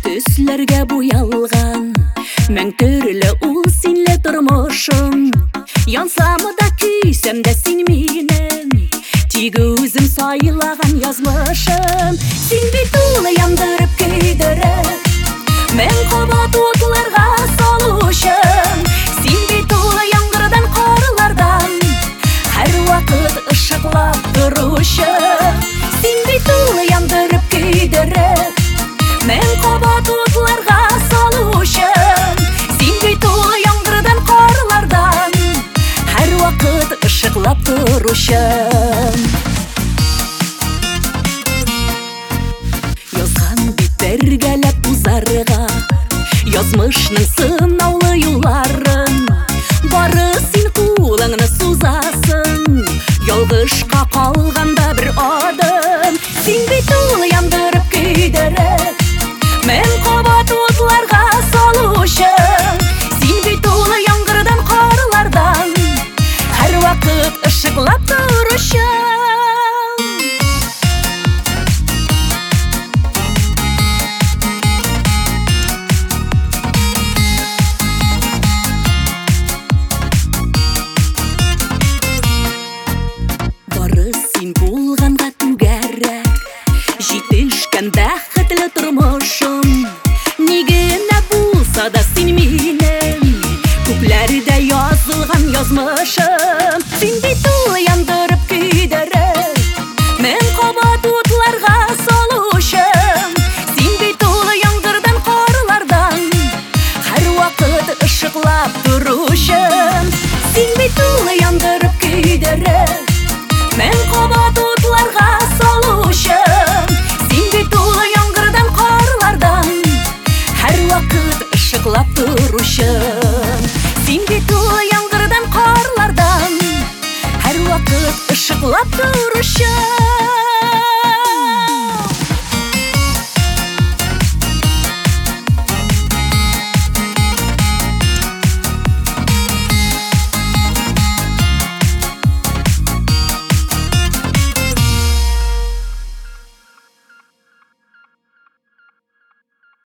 Төсләргә буялган мәң төрле ул синле тормышым. Янсамы да көйсәм дә син минем, тик үзем сайлаган язмышым. Син бит улы яндырып көйдереп, мәң кабат утларга салучым. Син бит улы яңгырдан карлардан, һәр вакыт ышыклап торучы. Син бит улы яндырып көйдереп, мәң кабат утларга салучым. Син бит улы яңгырдан карлардан, һәр вакыт ышыклап торучым. Язган биттергәләп узарга язмышның сынаулы юлларын, бары син кулыңны сузасың, ялгышка калганда бер адым. Син бит улы яндырып көйдереп, мәң кабат утларга салучым. Син бит улы яңгырдан карлардан, һәр вакыт ышыклап торучым. Бары син булганга түгәрәк, җитешкән бәхетле тормышым. Ни генә булса да син минем, күкләрдә язылган язмышым. Син бит улы яндырып көйдереп, мәң кабат утларга салучым. Син бит улы яңгырдан карлардан, һәр вакыт ышыклап торучым. Син бит улы яндырып көйдереп, мәң кабат утларга салучым. Син бит улы яңгырдан карлардан, һәр вакыт ышыклап торучым. Син бит улы яңгырдан карлардан, һәр вакыт ышыклап торучым.